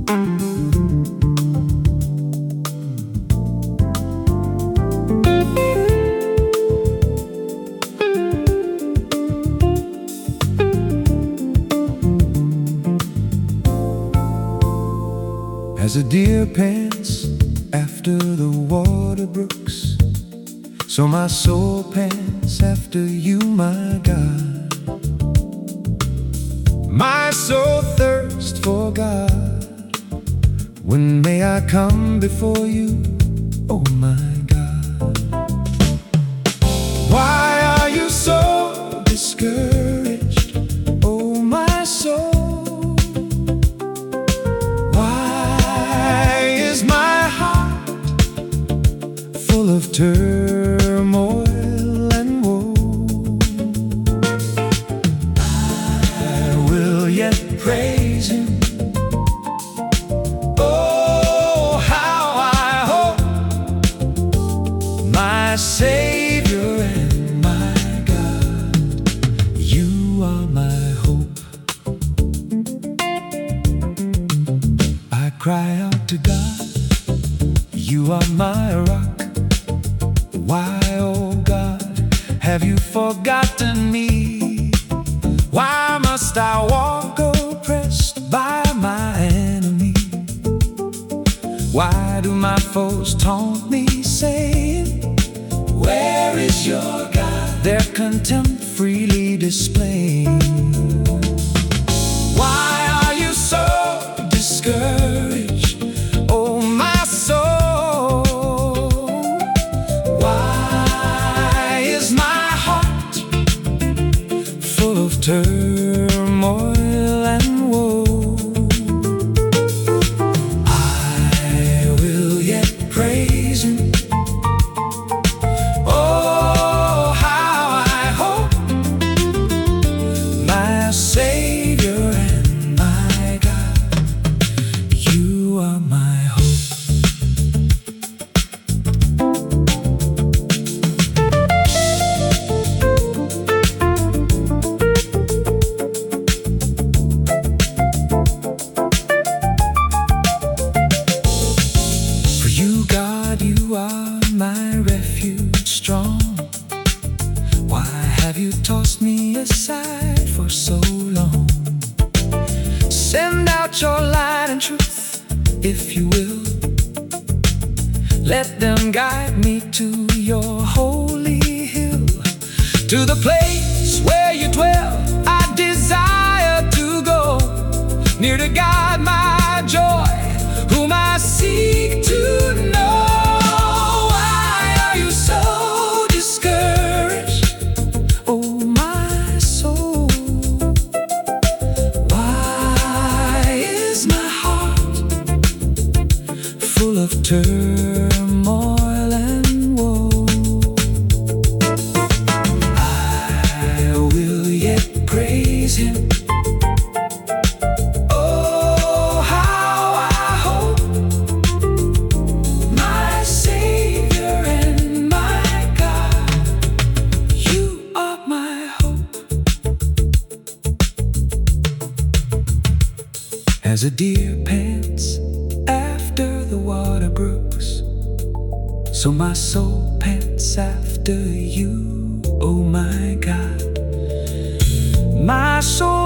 As a deer pants after the water brooks, so my soul pants after you, my God. My soul thirsts for God. When may I come before you, oh my God? Why are you so discouraged, oh my soul? Full of turmoil and woe, I will yet praise Him. Oh, how I hope, my Savior and my God, you are my hope. I cry out to God, you are my rock. Why, oh God, have you forgotten me? Why must I walk oppressed by my enemy? Why do my foes taunt me, saying, where is your God? Their contempt freely displaying. Why are you so discouraged, oh my soul? Turmoil and woe, I will yet praise Him. Oh, how I hope, my Savior and my God, you are my hope. You are my refuge strong. Why have you tossed me aside for so long? Send out your light and truth, if you will. Let them guide me to your holy hill, to the place where you dwell. I desire to go near to God, my joy, whom I seek to know. Full of turmoil and woe, I will yet praise Him. Oh, how I hope, my Savior and my God, you are my hope. As a deer pants after the water brooks, so my soul pants after you, oh my God. My soul